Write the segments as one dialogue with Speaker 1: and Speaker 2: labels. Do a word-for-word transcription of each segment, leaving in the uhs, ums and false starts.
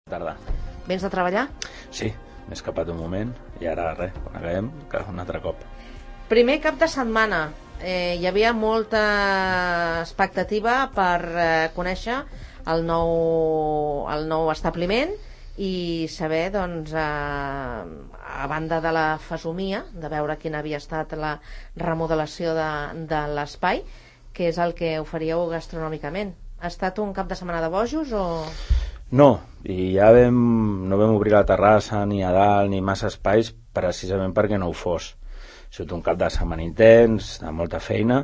Speaker 1: Tardar.
Speaker 2: Vens de treballar?
Speaker 1: Sí, m'he escapat un moment i ara res, quan acabem, un altre cop.
Speaker 2: Primer cap de setmana. Eh, hi havia molta expectativa per eh, conèixer el nou, el nou establiment i saber, doncs, eh, a banda de la fesomia, de veure quina havia estat la remodelació de, de l'espai, què és el que oferíeu gastronòmicament. Ha estat un cap de setmana de bojos o...?
Speaker 1: No, i ja vam, no vam obrir la terrassa ni a dalt ni massa espais precisament perquè no ho fos. Ha sigut un cap de setmana intens, de molta feina,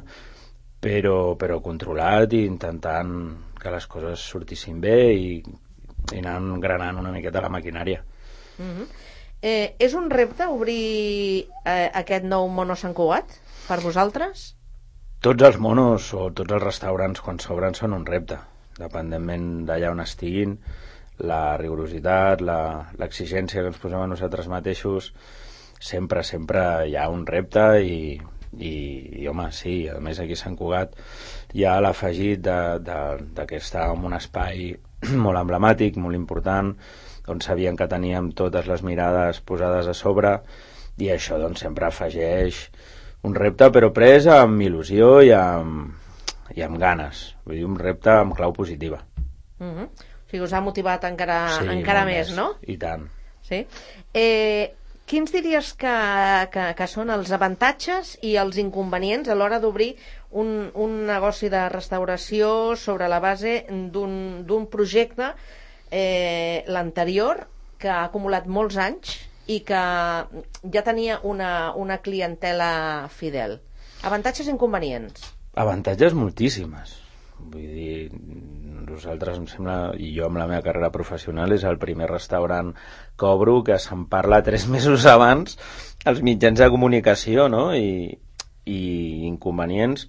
Speaker 1: però, però controlat i intentant que les coses sortissin bé i, i anant granant una miqueta la maquinària.
Speaker 2: Mm-hmm. eh, és un repte obrir eh, aquest nou Mono Sant Cugat per vosaltres?
Speaker 1: Tots els monos o tots els restaurants quan s'obren són un repte, dependentment d'allà on estiguin. La rigorositat, la, l'exigència que ens posem a nosaltres mateixos, sempre, sempre hi ha un repte i, i, i home, sí, a més aquí a Sant Cugat hi ha l'afegit de, de, de que està en un espai molt emblemàtic, molt important, on sabien que teníem totes les mirades posades a sobre i això doncs sempre afegeix un repte, però pres amb il·lusió i amb, i amb ganes, vull dir, un repte amb clau positiva.
Speaker 2: Mm-hmm. O sigui, us ha motivat encara,
Speaker 1: sí,
Speaker 2: encara més, més, no?
Speaker 1: I tant.
Speaker 2: Sí. Eh, quins diries que, que, que són els avantatges i els inconvenients a l'hora d'obrir un, un negoci de restauració sobre la base d'un, d'un projecte, eh, l'anterior, que ha acumulat molts anys i que ja tenia una, una clientela fidel? Avantatges i inconvenients?
Speaker 1: Avantatges moltíssimes. Vull dir, nosaltres, em sembla, i jo amb la meva carrera professional, és el primer restaurant que obro que se'n parla tres mesos abans als mitjans de comunicació, no? I, i inconvenients,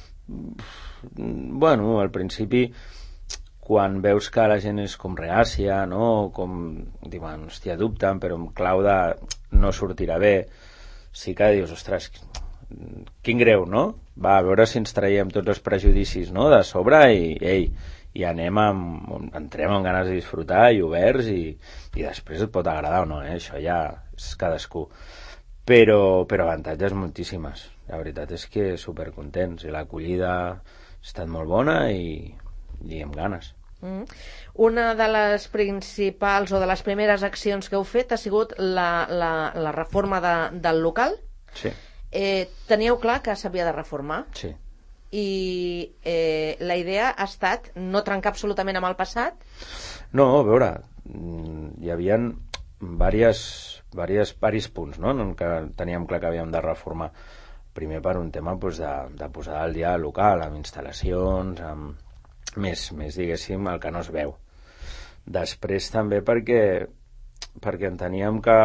Speaker 1: bueno, al principi, quan veus que la gent és com reàcia, no? Com, diuen, hòstia, dubten, però amb clau de no sortirà bé, sí que dius, ostres, quin greu, no? Va, a veure si ens traiem tots els prejudicis, no?, de sobre i, ei, i anem amb, entrem amb ganes de disfrutar i oberts i, i després et pot agradar o no, eh? Això ja és cadascú. Però, però avantatges moltíssimes. La veritat és que supercontents i l'acollida ha estat molt bona i, i amb ganes.
Speaker 2: Mm. Una de les principals o de les primeres accions que heu fet ha sigut la, la, la reforma de, del local.
Speaker 1: Sí.
Speaker 2: Eh, teníeu clar que s'havia de reformar?
Speaker 1: Sí.
Speaker 2: I eh, la idea ha estat no trencar absolutament amb el passat?
Speaker 1: No, a veure, hi havia diverses, diverses, diversos punts, no?, en què teníem clar que havíem de reformar. Primer per un tema doncs, de, de posar al dia local, amb instal·lacions, amb més, més, diguéssim, el que no es veu. Després també perquè, perquè enteníem que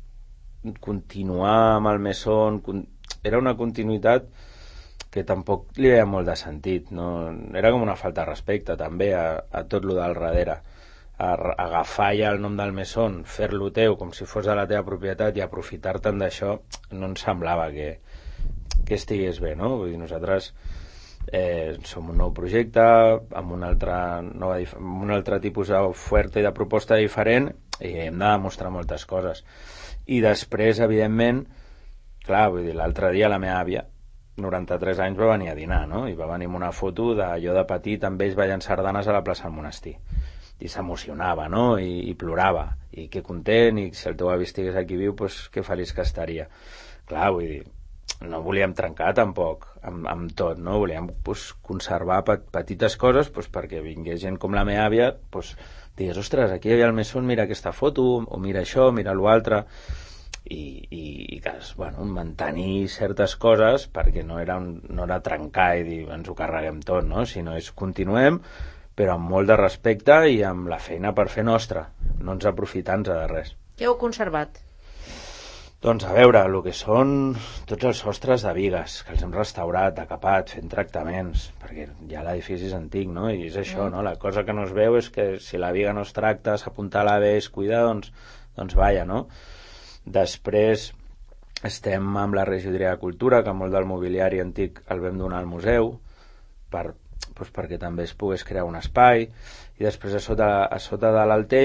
Speaker 1: continuar amb el mesón era una continuïtat que tampoc li veia molt de sentit, no? Era com una falta de respecte també a, a tot lo del darrere, a, a agafar ja el nom del mesón, fer-lo teu com si fos de la teva propietat i aprofitar-te'n d'això, no ens semblava que, que estigués bé, no? Vull dir, nosaltres eh, som un nou projecte amb un altre, nova, amb un altre tipus d'oferta i de proposta diferent i hem de demostrar moltes coses. I després, evidentment, clar, vull dir, l'altre dia la meva àvia, noranta-tres anys, va venir a dinar, no? I va venir amb una foto de jo de petit amb ells ballant sardanes a la plaça del monestir. I s'emocionava, no? I, i plorava. I que content, i si el teu avi estigués aquí viu, doncs que feliç que estaria. Clar, vull dir, no volíem trencar tampoc amb, amb tot, no? Volíem pues, conservar pet, petites coses pues, perquè vingués gent com la meva àvia, pues, digues, ostres, aquí hi havia el mesón, mira aquesta foto, o mira això, mira l'altre, i, i, i que, bueno, mantenir certes coses perquè no era, un, no era trencar i dir ens ho carreguem tot, no? Sinó és continuem, però amb molt de respecte i amb la feina per fer nostra, no ens aprofitant-nos de res.
Speaker 2: Què heu conservat?
Speaker 1: Doncs a veure, el que són tots els sostres de bigues, que els hem restaurat, decapat, fent tractaments, perquè ja l'edifici és antic, no? I és això, no? La cosa que no es veu és que si la biga no es tracta, s'apuntala bé, es cuida, doncs, doncs vaja, no? Després estem amb la regidoria de Cultura, que molt del mobiliari antic el vam donar al museu, per, doncs perquè també es pogués crear un espai, i després a sota, a sota de l'Altell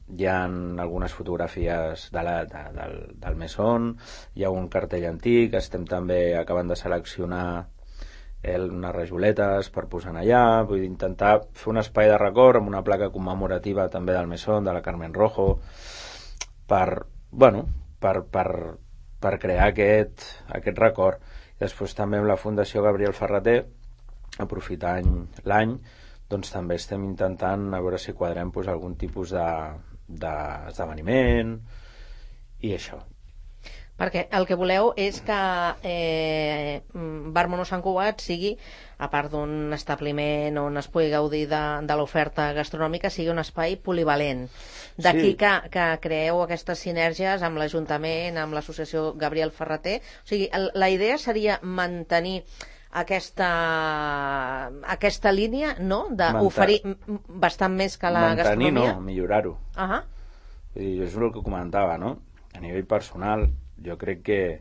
Speaker 1: hi ha algunes fotografies de la, de, del, del Mesón, hi ha un cartell antic, estem també acabant de seleccionar el, unes rajoletes per posar allà, vull dir, intentar fer un espai de record amb una placa commemorativa també del Mesón, de la Carmen Rojo, per, bueno, per, per, per crear aquest, aquest record. I després també amb la Fundació Gabriel Ferrater, aprofitant l'any, doncs també estem intentant a veure si quadrem pues, algun tipus de, d'esdeveniment i això.
Speaker 2: Perquè el que voleu és que eh, Bar Mono Sant Cugat sigui, a part d'un establiment on es pugui gaudir de, de l'oferta gastronòmica, sigui un espai polivalent. D'aquí sí. que, que creeu aquestes sinergies amb l'Ajuntament, amb l'associació Gabriel Ferrater. O sigui, el, la idea seria mantenir aquesta, aquesta línia, no?, d'oferir bastant més que la
Speaker 1: mantenir,
Speaker 2: gastronomia.
Speaker 1: Mantenir, no, millorar-ho.
Speaker 2: Uh -huh.
Speaker 1: I és el que comentava, no? A nivell personal, jo crec que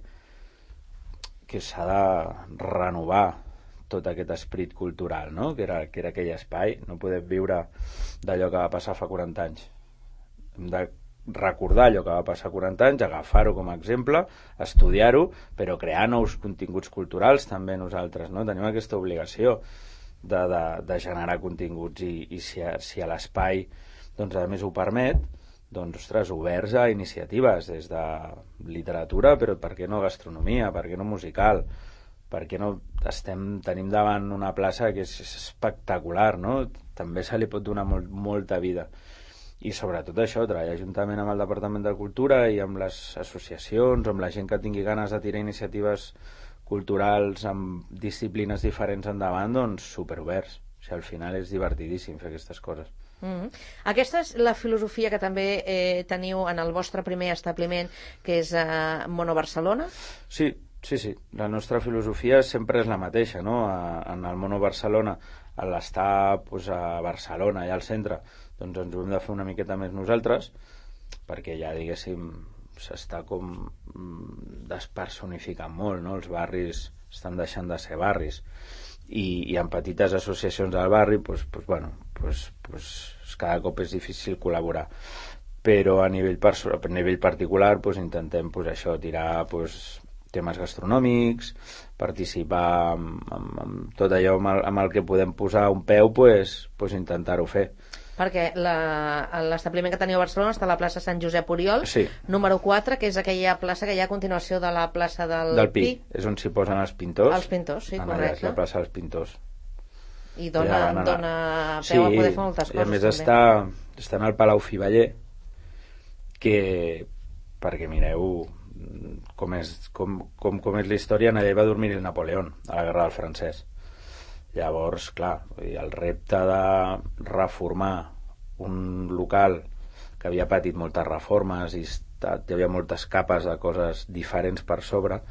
Speaker 1: que s'ha de renovar tot aquest esperit cultural, no? Que era, que era aquell espai. No podem viure d'allò que va passar fa quaranta anys. Hem de recordar allò que va passar quaranta anys, agafar-ho com a exemple, estudiar-ho, però crear nous continguts culturals també nosaltres, no? Tenim aquesta obligació de, de, de generar continguts i, i si a, si a l'espai doncs a més ho permet, doncs, ostres, oberts a iniciatives des de literatura, però per què no gastronomia, per què no musical, per què no estem, tenim davant una plaça que és espectacular, no? També se li pot donar molt, molta vida. I sobretot això, treballar juntament amb el Departament de Cultura i amb les associacions, amb la gent que tingui ganes de tirar iniciatives culturals amb disciplines diferents endavant, doncs superoberts. O sigui, al final és divertidíssim fer aquestes coses.
Speaker 2: Mm-hmm. Aquesta és la filosofia que també eh, teniu en el vostre primer establiment, que és eh, Mono Barcelona?
Speaker 1: Sí, sí, sí. La nostra filosofia sempre és la mateixa, no? A, en el Mono Barcelona, a l'estar pues, a Barcelona, allà al centre, doncs ens ho hem de fer una miqueta més nosaltres, perquè ja, diguéssim, s'està com despersonificant molt, no? Els barris estan deixant de ser barris. I, i en petites associacions del barri pues, pues, bueno, pues, pues, cada cop és difícil col·laborar, però a nivell, perso- a nivell particular pues, intentem pues, això, tirar pues, temes gastronòmics, participar amb, amb, amb tot allò amb el, amb el que podem posar un peu, pues, pues, intentar-ho fer.
Speaker 2: Perquè l'establiment que teniu a Barcelona està a la plaça Sant Josep Oriol,
Speaker 1: sí.
Speaker 2: número quatre, que és aquella plaça que hi ha a continuació de la plaça del,
Speaker 1: del Pi.
Speaker 2: Pi.
Speaker 1: És on s'hi posen els pintors.
Speaker 2: Els pintors, sí, correcte.
Speaker 1: Allà és la plaça dels pintors.
Speaker 2: I dona, ja dona peu
Speaker 1: sí,
Speaker 2: a poder fer moltes coses.
Speaker 1: I a més
Speaker 2: també.
Speaker 1: està, està en el Palau Fiveller, que, perquè mireu com és, com, com, com és la història, allà va dormir el Napoleón a la Guerra del Francès. Llavors, clar, el repte de reformar un local que havia patit moltes reformes i estat, hi havia moltes capes de coses diferents per sobre,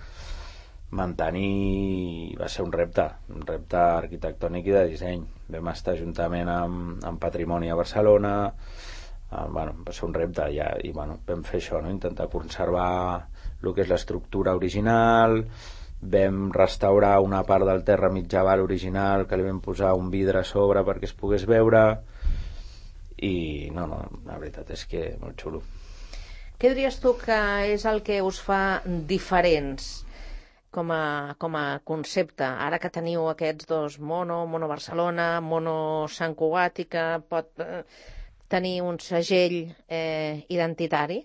Speaker 1: mantenir va ser un repte, un repte arquitectònic i de disseny. Vam estar juntament amb, amb Patrimoni a Barcelona, eh, bueno, va ser un repte ja, i bueno, vam fer això, no? Intentar conservar el que és l'estructura original. Vam restaurar una part del terra mitjaval original que li vam posar un vidre a sobre perquè es pogués veure i no, no, la veritat és que molt xulo.
Speaker 2: Què diries tu que és el que us fa diferents com a, com a concepte, ara que teniu aquests dos Mono, Mono Barcelona, Mono Sant Cugat, i que pot eh, tenir un segell eh, identitari?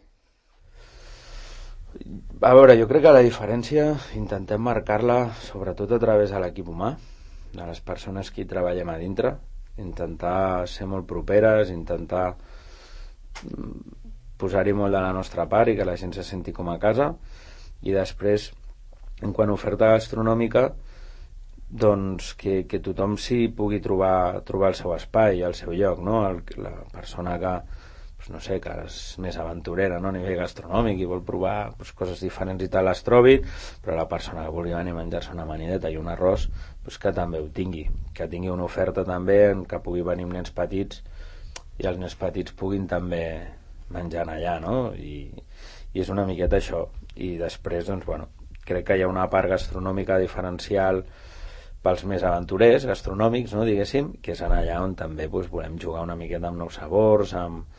Speaker 1: A veure, jo crec que la diferència intentem marcar-la sobretot a través de l'equip humà, de les persones que hi treballem a dintre, intentar ser molt properes, intentar posar-hi molt de la nostra part i que la gent se senti com a casa. I després, en quant a oferta gastronòmica, doncs que, que tothom s'hi pugui trobar, trobar el seu espai, el seu lloc, no? El, la persona que no sé, que és més aventurera, no? A nivell gastronòmic i vol provar pues, coses diferents i tal, es trobi, però la persona que vulgui venir a menjar-se una amanideta i un arròs, pues, que també ho tingui, que tingui una oferta també en que pugui venir amb nens petits i els nens petits puguin també menjar allà, no? I, i és una miqueta això. I després, doncs, bueno, crec que hi ha una part gastronòmica diferencial pels més aventurers gastronòmics, no, diguéssim, que és allà on també pues, volem jugar una miqueta amb nous sabors, amb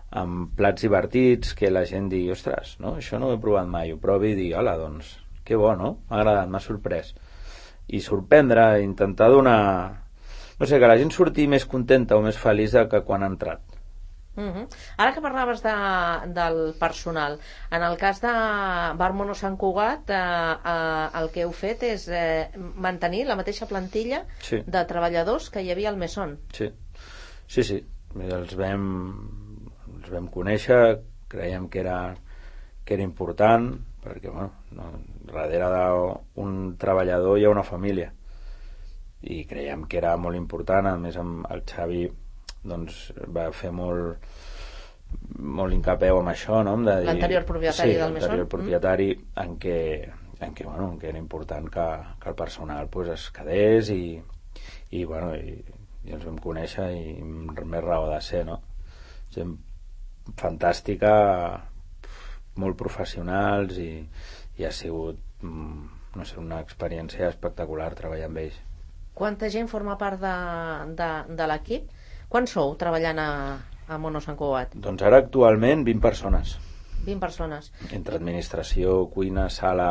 Speaker 1: amb plats divertits, que la gent digui, ostres, no? Això no ho he provat mai, ho provi i dir, hola, doncs, que bo, no? M'ha agradat, m'ha sorprès. I sorprendre, intentar donar... No sé, que la gent surti més contenta o més feliç que quan ha entrat.
Speaker 2: Uh-huh. Ara que parlaves de, del personal, en el cas de Bar Mono Sant Cugat, eh, eh, el que heu fet és eh, mantenir la mateixa plantilla
Speaker 1: sí.
Speaker 2: de treballadors que hi havia al Mesón.
Speaker 1: Sí, sí, sí. Els vam, els vam conèixer, creiem que era, que era important, perquè bueno, no, darrere d'un treballador hi ha una família, i creiem que era molt important. A més, amb el Xavi doncs va fer molt molt incapeu amb això, no? De dir,
Speaker 2: l'anterior propietari
Speaker 1: sí,
Speaker 2: del Mesón,
Speaker 1: l'anterior propietari, mm. en què, en què, bueno, en què era important que, que el personal pues, es quedés i, i, bueno, i, i ens vam conèixer i més raó de ser, no? Gent fantàstica, molt professionals, i, i ha sigut, no sé, una experiència espectacular treballar amb ells.
Speaker 2: Quanta gent forma part de, de, de l'equip? Quants sou treballant a, a Mono Sant Cugat?
Speaker 1: Doncs ara actualment vint persones.
Speaker 2: vint persones.
Speaker 1: Entre administració, cuina, sala,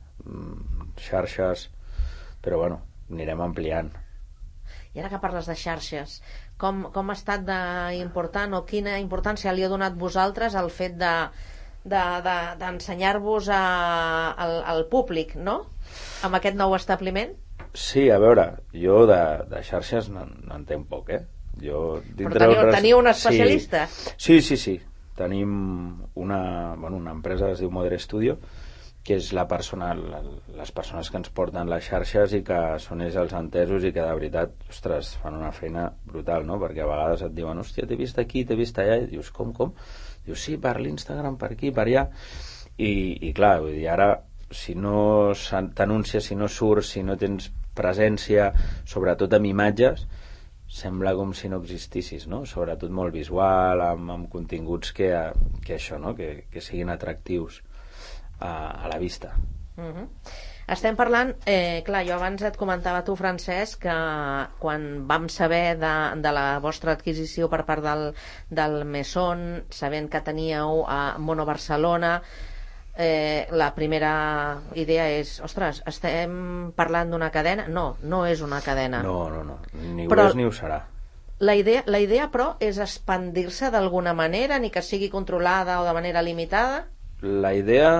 Speaker 1: xarxes, però bueno, anirem ampliant.
Speaker 2: I ara que parles de xarxes, com, com ha estat d'important o quina importància li ha donat vosaltres el fet de, de, de, d'ensenyar-vos a, al, al públic, no? Amb aquest nou establiment?
Speaker 1: Sí, a veure, jo de, de xarxes no, no entenc poc, eh? Jo,
Speaker 2: però teniu, res... teniu un especialista?
Speaker 1: Sí, sí, sí, sí. Tenim una, bueno, una empresa que es diu Modern Studio, que és la persona, la, les persones que ens porten les xarxes i que són ells els entesos i que de veritat, ostres, fan una feina brutal, no? Perquè a vegades et diuen, hòstia, t'he vist aquí, t'he vist allà, i dius, com, com? Dius, sí, per l'Instagram, per aquí, per allà. I, i clar, vull dir, ara, si no t'anuncias, si no surts, si no tens presència, sobretot amb imatges, sembla com si no existissis, no? Sobretot molt visual, amb, amb continguts que, que això, no? Que, que siguin atractius a, a la vista.
Speaker 2: Uh-huh. Estem parlant, eh, clar, jo abans et comentava tu, Francesc, que quan vam saber de, de la vostra adquisició per part del, del Mesón, sabent que teníeu a Mono Barcelona, Eh, la primera idea és, ostres, estem parlant d'una cadena? No, no és una cadena.
Speaker 1: No, no, no, ni ho
Speaker 2: però
Speaker 1: és ni ho serà.
Speaker 2: La idea, la idea, però, és expandir-se d'alguna manera, ni que sigui controlada o de manera limitada?
Speaker 1: La idea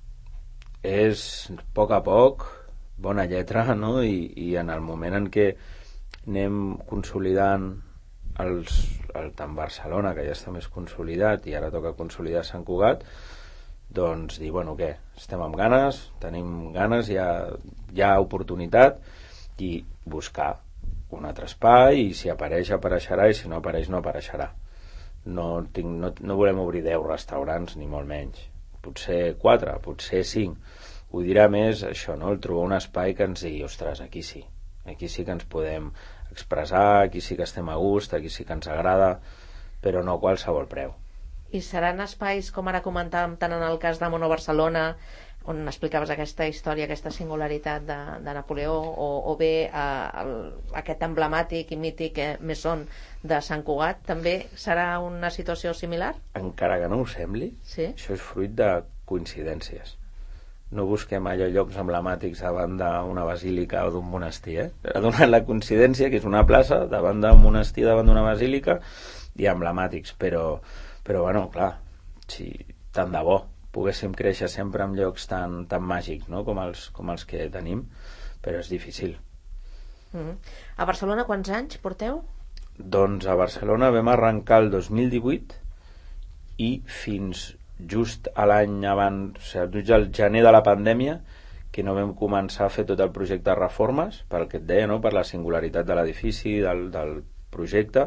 Speaker 1: és, a poc a poc, bona lletra, no? I, i en el moment en què anem consolidant els, el tant Barcelona, que ja està més consolidat, i ara toca consolidar Sant Cugat, doncs dir, bueno, què? Estem amb ganes, tenim ganes, hi ha, hi ha oportunitat, i buscar un altre espai, i si apareix, apareixerà, i si no apareix, no apareixerà. No, tinc, no, no volem obrir deu restaurants, ni molt menys. Potser quatre, potser cinc. Ho dirà més això, no? El trobar un espai que ens digui, ostres, aquí sí. Aquí sí que ens podem expressar, aquí sí que estem a gust, aquí sí que ens agrada, però no a qualsevol preu.
Speaker 2: I seran espais, com ara comentàvem, tant en el cas de Mono Barcelona, on explicaves aquesta història, aquesta singularitat de, de Napoleó, o, o bé a, a, aquest emblemàtic i mític eh, Mesón de Sant Cugat, també serà una situació similar? Encara
Speaker 1: que no ho sembli,
Speaker 2: sí?
Speaker 1: Això és fruit de coincidències. No busquem allò llocs emblemàtics davant d'una basílica o d'un monestir, eh? Ha donat la coincidència que és una plaça davant d'un monestir, davant d'una basílica, i emblemàtics, però però bueno, clar, si tant de bo poguéssim créixer sempre en llocs tan, tan màgics, no? com, els, com els que tenim, però és difícil.
Speaker 2: Mm-hmm. A Barcelona quants anys porteu?
Speaker 1: Doncs a Barcelona vam arrencar el dos mil divuit i fins just a l'any abans, o sigui, just al gener de la pandèmia, que no vam començar a fer tot el projecte de reformes, pel que et deia, no? Per la singularitat de l'edifici, del, del projecte,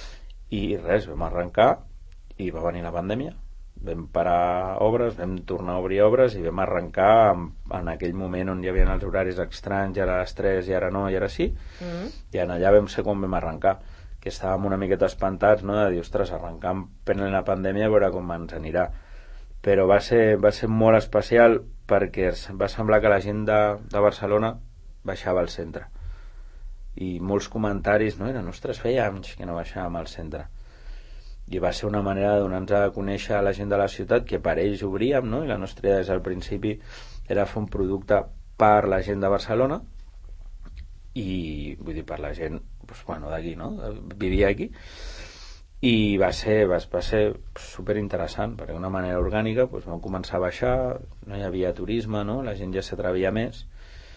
Speaker 1: i res, vam arrencar, i va venir la pandèmia, vam parar obres, vam tornar a obrir obres i vam arrencar en, en aquell moment on hi havia els horaris estranys, i ara a les tres i ara no, i ara sí, mm. i en allà vam ser quan vam arrencar, que estàvem una miqueta espantats, no? De dir, ostres, arrencar en plena pandèmia a veure com ens anirà, però va ser, va ser molt especial perquè va semblar que la gent de, de Barcelona baixava al centre, i molts comentaris no eren, ostres, feia anys que no baixàvem al centre. i va ser una manera de donar-nos a conèixer a la gent de la ciutat, que per ells obríem, no? I la nostra idea des del principi era fer un producte per la gent de Barcelona, i vull dir, per la gent doncs, bueno, d'aquí, no? Vivia aquí, i va ser, va, va ser super interessant, perquè d'una manera orgànica doncs, vam començar a baixar, no hi havia turisme, no? La gent ja s'atrevia més,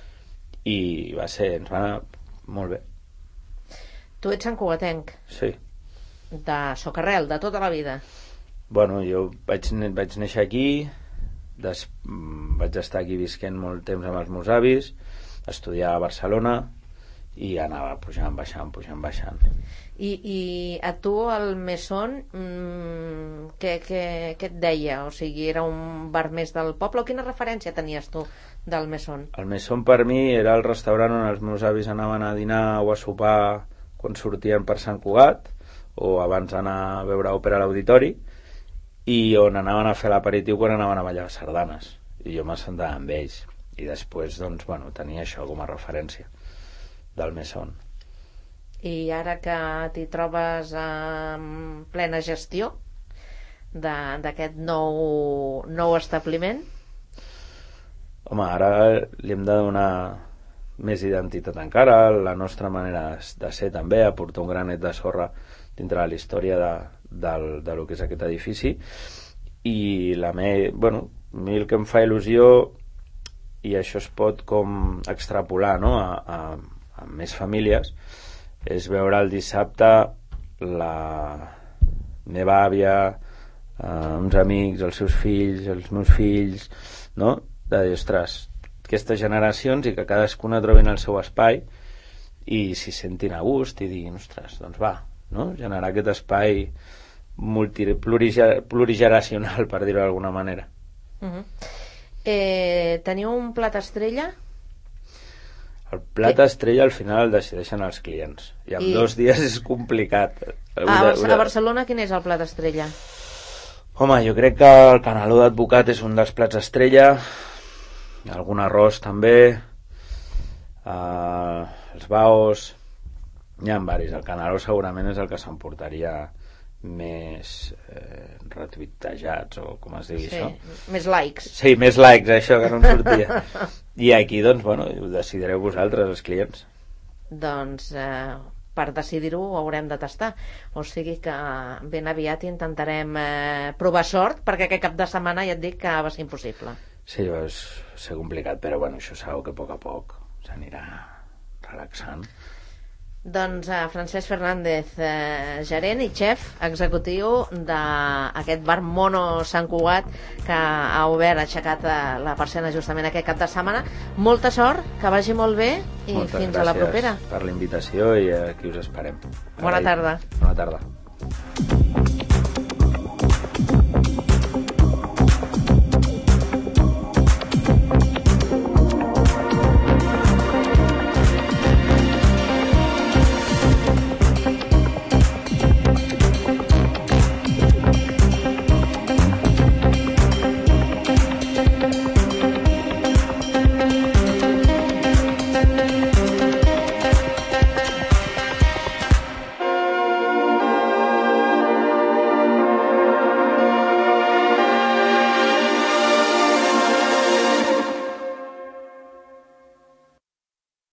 Speaker 1: i va ser, ens va anar molt bé.
Speaker 2: Tu ets santcugatenc?
Speaker 1: Sí.
Speaker 2: De Socarrel, de tota la vida?
Speaker 1: Bueno, jo vaig, vaig néixer aquí, des, vaig estar aquí visquent molt temps amb els meus avis, estudiar a Barcelona i anava pujant, baixant, pujant, baixant.
Speaker 2: I, i a tu el Mesón mmm, què, què, què et deia? O sigui, era un bar més del poble? O quina referència tenies tu del Mesón?
Speaker 1: El Mesón per mi era el restaurant on els meus avis anaven a dinar o a sopar quan sortien per Sant Cugat, o abans d'anar a veure òpera a l'auditori, i on anaven a fer l'aperitiu quan anaven a ballar sardanes, i jo m'assentava amb ells, i després doncs, bueno, tenia això com a referència del Mesón.
Speaker 2: I ara que t'hi trobes en plena gestió d'aquest nou, nou establiment?
Speaker 1: Home, ara li hem de donar més identitat encara, la nostra manera de ser també, aportar un granet de sorra dintre de la història de, del, de lo que és aquest edifici, i la me, bueno, a mi el que em fa il·lusió, i això es pot com extrapolar, no? a, a, a més famílies, és veure el dissabte la meva àvia, eh, uns amics, els seus fills, els meus fills, no? De dir, ostres, aquestes generacions, i que cadascuna trobin el seu espai i s'hi sentin a gust i diguin, ostres, doncs va, no? Generar aquest espai multi, pluriger, plurigeneracional, per dir-ho d'alguna manera.
Speaker 2: Uh-huh. eh, Teniu un plat estrella?
Speaker 1: El plat estrella al final el decideixen els clients, i en I... dos dies és complicat.
Speaker 2: A, a Barcelona quin és el plat estrella?
Speaker 1: Home, jo crec que el caneló d'advocat és un dels plats estrella, algun arròs també, uh, els baos, hi ha varis. El caneló segurament és el que s'emportaria més eh, retuitejats, o com es digui, sí, això?
Speaker 2: Més likes.
Speaker 1: Sí, més likes, això que no em sortia. I aquí, doncs, bueno, ho decidireu vosaltres, els clients.
Speaker 2: Doncs eh, per decidir-ho ho haurem de tastar. O sigui que ben aviat intentarem eh, provar sort, perquè aquest cap de setmana ja et dic que va ser impossible.
Speaker 1: Sí, va ser complicat, però bueno, això sabeu que a poc a poc s'anirà relaxant.
Speaker 2: Doncs eh, Francesc Fernández, eh, gerent i xef executiu d'aquest bar Mono Sant Cugat, que ha obert, ha aixecat eh, la persiana justament aquest cap de setmana. Molta sort, que vagi molt bé, i
Speaker 1: moltes
Speaker 2: fins a la propera.
Speaker 1: Per la invitació, i aquí us esperem.
Speaker 2: Bona tarda.
Speaker 1: Bona tarda.